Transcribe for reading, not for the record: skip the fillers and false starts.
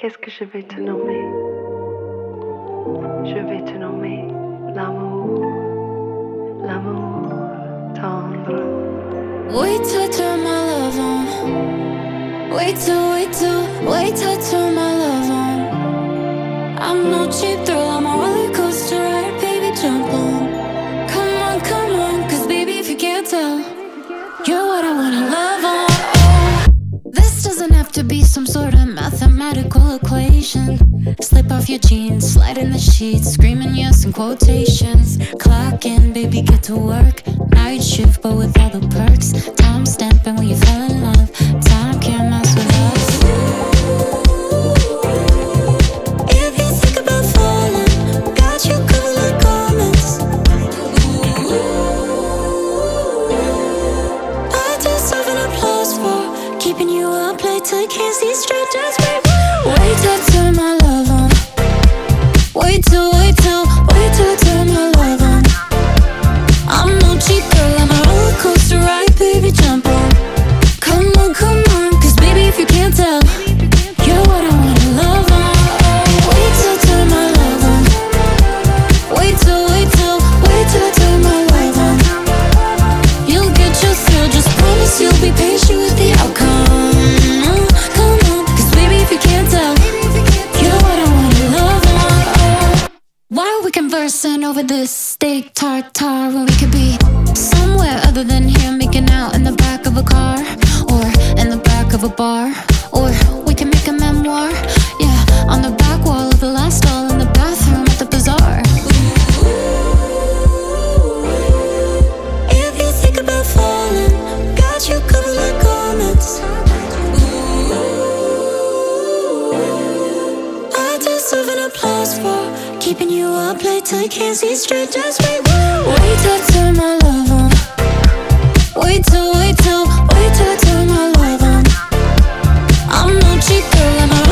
qu'est-ce que je vais te nommer? Je vais te nommer l'amour, l'amour tendre. Wait till I turn my love on. Wait till I turn my love on. I'm no cheap thrill, I'm a roller coaster ride, baby, jump on. Come on, cause baby, if you can't tell, you're what I wanna love on. This doesn't have to be some sort of mathematical equation. Slip off your jeans, slide in the sheets, screaming yes in quotations. Clock in, baby, get to work. Night shift, but with all the perks. Time stamping when you fell in love. Time can't mess with us. If you think about falling, got you covered like garments. I deserve an applause for keeping you up late till you can't see straight. Just wait till I turn my love on. Wait till I turn my love on. I'm no cheap girl, I'm a roller coaster ride, baby, jump on. Come on, cause baby, if you can't tell, you're what I wanna love on. Wait till I turn my love on. Wait till I turn my love on. You'll get your thrill, just promise you'll be patient with the outcome. Come on, cause baby, if you can't tell, you're what I wanna love on. Why are we conversing over this steak tartare when we could be somewhere other than here, making out in the back of a car, or in the back of a bar, or we can make a memoir, yeah, on the back wall of the last stall in the bathroom at the bazaar. If you think about falling, got you covered like garments. I deserve an applause for keeping you up late till you can't see straight. Just wait till I turn my love on. Wait till I turn my love on. I'm no cheap girl, I'm a